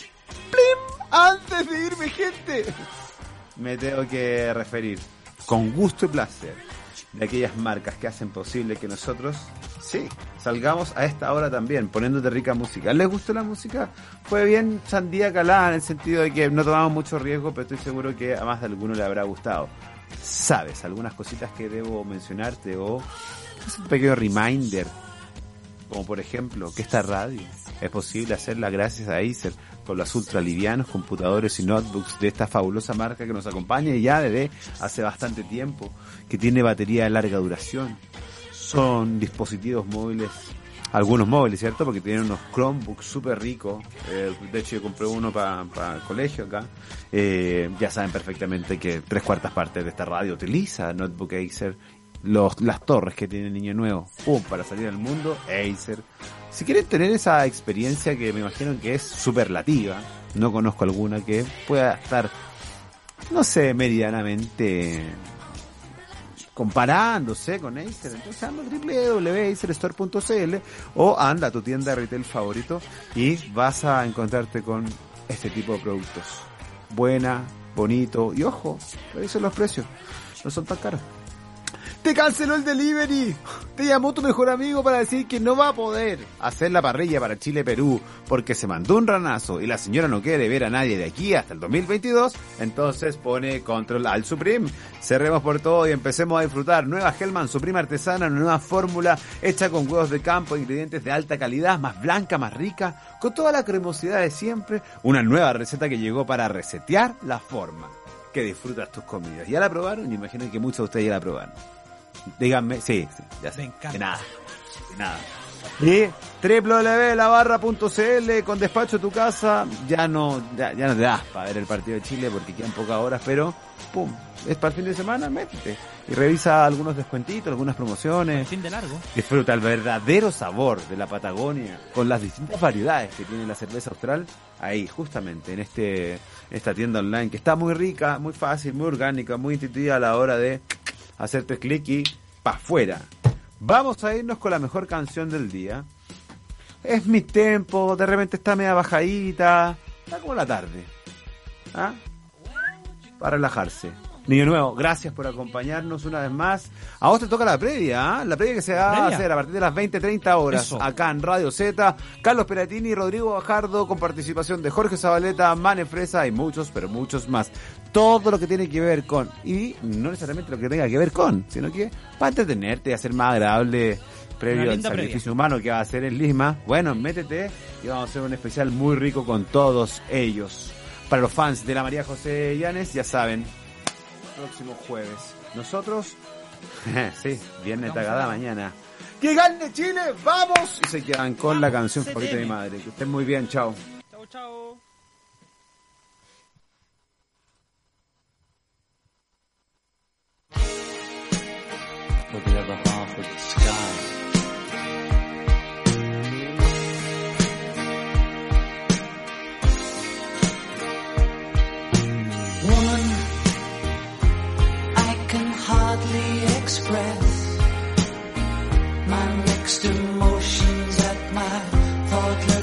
Antes de irme, gente, me tengo que referir con gusto y placer de aquellas marcas que hacen posible que nosotros, sí, salgamos a esta hora también, poniéndote rica música. ¿Les gustó la música? Fue bien sandía calada en el sentido de que no tomamos mucho riesgo, pero estoy seguro que a más de alguno le habrá gustado. ¿Sabes? Algunas cositas que debo mencionarte o es un pequeño reminder, como por ejemplo que esta radio es posible hacerla gracias a Acer, con los ultralivianos computadores y notebooks de esta fabulosa marca que nos acompaña ya desde hace bastante tiempo, que tiene batería de larga duración. Son dispositivos móviles, algunos móviles, ¿cierto? Porque tienen unos Chromebooks súper ricos. De hecho yo compré uno para el colegio acá. Ya saben perfectamente que 3/4 partes de esta radio utiliza notebook Acer. Las torres que tiene el niño nuevo, para salir al mundo, Acer. Si quieren tener esa experiencia que me imagino que es superlativa, no conozco alguna que pueda estar, no sé, medianamente comparándose con Acer, entonces anda a www.acerstore.cl o anda a tu tienda de retail favorito y vas a encontrarte con este tipo de productos. Buena, bonito y ojo, revisen los precios, no son tan caros. Te canceló el delivery. Te llamó tu mejor amigo para decir que no va a poder hacer la parrilla para Chile-Perú porque se mandó un ranazo y la señora no quiere ver a nadie de aquí hasta el 2022. Entonces pone Control Alt Supreme. Cerremos por todo y empecemos a disfrutar. Nueva Hellman Supreme artesana, una nueva fórmula hecha con huevos de campo, ingredientes de alta calidad, más blanca, más rica, con toda la cremosidad de siempre. Una nueva receta que llegó para resetear la forma que disfrutas tus comidas. ¿Ya la probaron? Me imagino que muchos de ustedes ya la probaron. Díganme, sí, ya sé. De nada. Y www.labarra.cl con despacho a tu casa, ya no te das para ver el partido de Chile porque quedan pocas horas, pero pum, es para el fin de semana, métete y revisa algunos descuentitos, algunas promociones. Fin de largo. Disfruta el verdadero sabor de la Patagonia con las distintas variedades que tiene la cerveza austral ahí, justamente en esta tienda online que está muy rica, muy fácil, muy orgánica, muy intuitiva a la hora de hacerte clic y pa' afuera. Vamos a irnos con la mejor canción del día. Es mi tempo, de repente está media bajadita, está como la tarde. ¿Ah? Para relajarse. Niño Nuevo, gracias por acompañarnos una vez más. A vos te toca la previa, ¿eh? La previa que se va a hacer a partir de las 20:30 horas. Eso. Acá en Radio Z. Carlos Peratini, Rodrigo Bajardo, con participación de Jorge Zabaleta, Mane Fresa y muchos, pero muchos más. Todo lo que tiene que ver con, y no necesariamente lo que tenga que ver con, sino que para entretenerte y hacer más agradable previo al sacrificio humano que va a hacer en Lima. Bueno, métete y vamos a hacer un especial muy rico con todos ellos. Para los fans de la María José Llanes, ya saben, próximo jueves. Nosotros, sí, viernes tagada mañana. ¡Que gane Chile! ¡Vamos! Y se quedan con la canción favorita de mi madre. Que estén muy bien, chao. Chao. Looking at the half of the sky. Woman, I can hardly express my next to